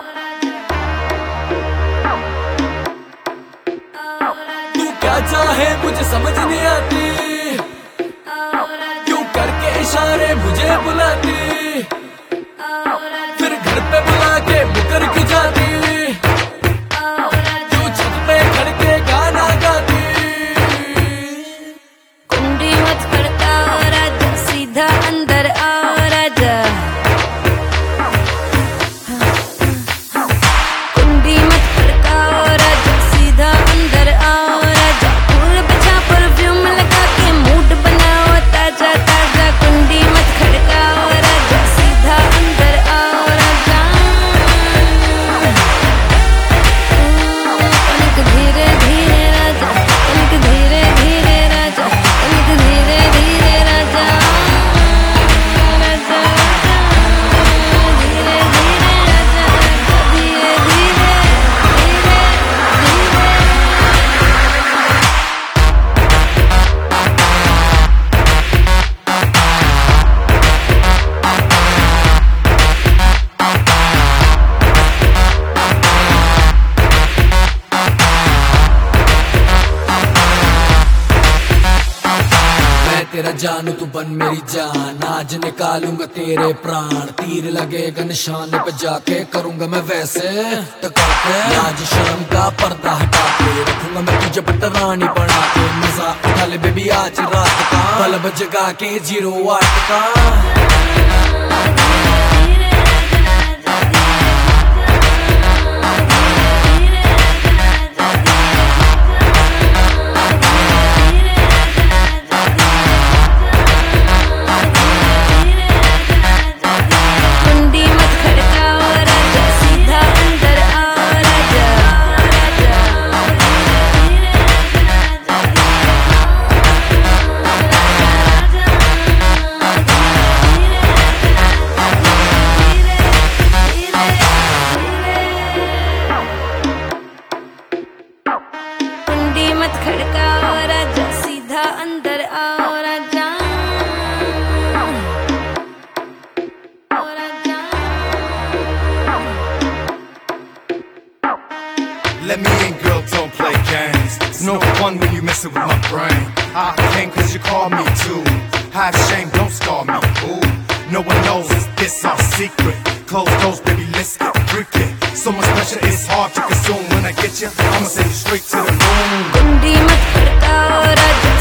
तू क्या चाहे मुझे समझ नहीं आती, क्यों करके इशारे मुझे बुलाती, फिर घर पे बुला के मुकर की जाती, क्यों छत पे खड़ के गाना गाती। कुंडी मत खड़काओ राजा, सीधा अंदर आओ राजा। कुंडी मत खड़काओ राजा, सीधा अंदर आओ राजा। फूल बिछा परफ्यूम लगा के मूड बनाओ ताजा ताजा। कुंडी मत खड़काओ राजा, सीधा अंदर आओ राजा। तनिक धीरे धीरे राजा, तनिक धीरे धीरे राजा, तनिक धीरे धीरे राजा। राजा धीरे धीरे राजा, धीरे धीरे धीरे धीरे। मैं तेरा जानू तू बन मेरी जान, आज निकालूंगा तेरे प्राण। तीर लगेगा निशाने पे जाके, करूंगा मैं वैसे टकाके। लाज शर्म का पर्दा हटा के रखूंगा मैं तुझे पटरानी बना के। मजा उठा ले बेबी आज रात का, बल्ब जगा के 08 का। कुंडी मत खड़काओ राजा, सीधा अंदर आओ राजा। कुंडी मत खड़काओ राजा, सीधा अंदर आओ राजा। Let me in, girl, don't play games. It's no fun when you messing with my brain. I came cause you called me too. Have shame, don't scar me, ooh. No one knows, it's our secret. Close doors, baby, let's get freaky. So much pressure, it's hard to consume. When I get you, I'ma send you straight to the moon. कुंडी मत खड़काओ राजा,